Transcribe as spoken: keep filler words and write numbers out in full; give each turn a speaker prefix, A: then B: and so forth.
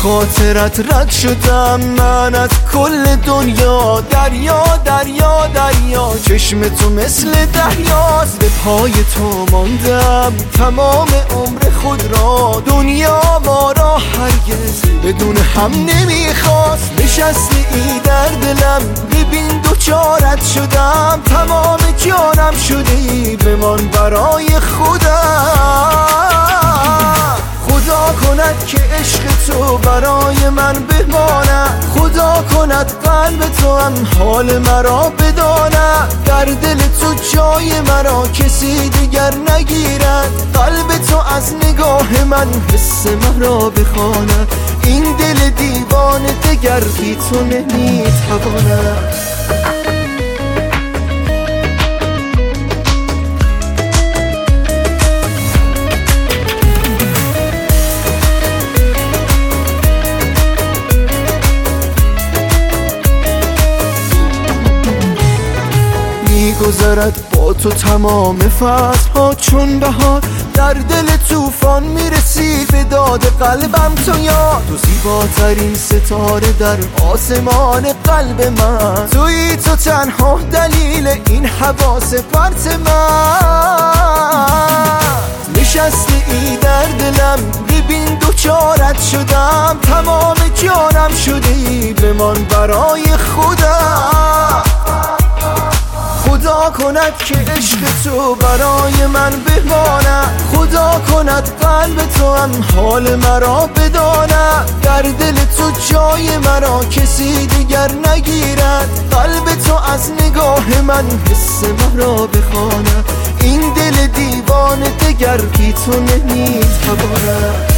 A: خاطرت رد شدم من از کل دنیا. دریا دریا دریا چشم تو مثل دریاست، به پای تو ماندم تمام عمر خود را. دنیا ما را هرگز بدون هم نمیخواست. نشستی ای در دلم ببین دوچارت شدم. تمام جانم شدی بمان برای خودم. خدا کند که عشق تو برای من بماند. خدا کند قلب تو هم حال مرا بداند. در دل تو جای مرا کسی دیگر نگیرد. قلب تو از نگاه من حس مرا بخواند. این دل دیوانه دگر بی تو نمیتواند. میگذرد با تو تمام فصل ها چون بهار. در دل طوفان میرسی به داد قلبم تو یاد. تو زیباترین ستاره در آسمان قلب من. تویی تو تنها دلیل این حواس پرت من. نشستی ای در دلم ببین دوچارت شدم. تمام جانم شدی بمان برای خودم. خدا کند که عشق تو برای من بماند. خدا کند قلب تو هم حال مرا بداند. در دل تو جای مرا کسی دیگر نگیرد. قلب تو از نگاه من حس مرا بخواند. این دل دیوانه دگر بی تو نمیتواند.